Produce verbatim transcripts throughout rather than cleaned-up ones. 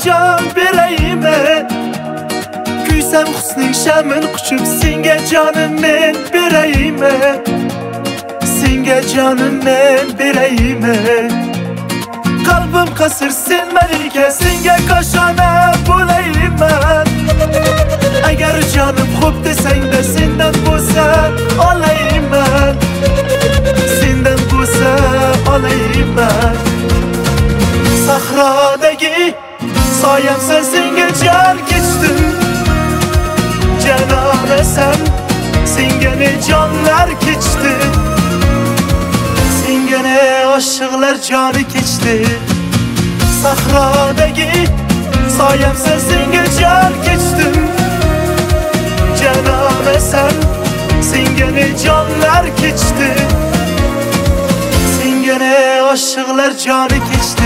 can bereyme. Kuysam husning shamin quchib senga jonim men bereyme. Senga jonim men bereyme. Qalbim qasir sen malika, senga koshona bo'layman. Agar jonim xo'p desang-da sendan bo'lsa olayman. Sendan bo'lsa olayman. Sahrodagi soyamsan, senga jon kechdim. Janonasan, senga ne jonlar kechdi. Senga ne oshiqlar joni kechdi. Sahrodagi soyamsan, senga jon kechdim. Janonasan, senga ne jonlar kechdi. Senga ne oshiqlar joni kechdi.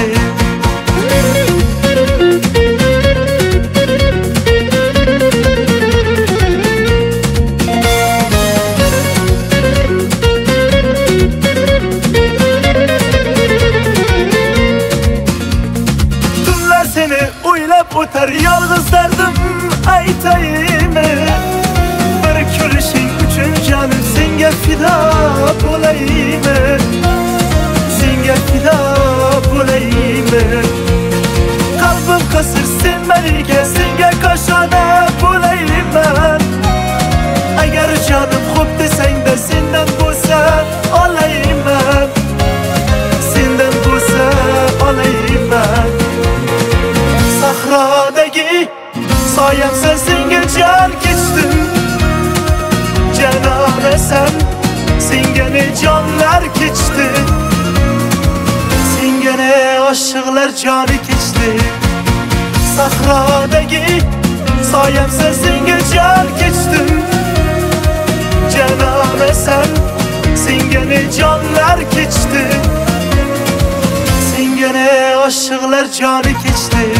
Tunlar seni o'ylab o'tar, yolg'iz dardim aytaymi? Bir ko'rishing uchun jonim senga fido bo'laymi? Senga fido bo'laymi? Qalbim qasir sen malika, senga koshona bo'layman. Agar jonim xo'p desang-da sendan bo'lsa olayman. Sendan bo'lsa olayman. Sahrodagi soyamsan, senga jon kechdim. Janonasan, senga ne jonlar kechdi. Senga ne oshiqlar joni kechdi. Sahrodagi soyamsan, senga jon kechdim. Janonasan, senga ne jonlar kechdi. Senga ne oshiqlar joni kechdi.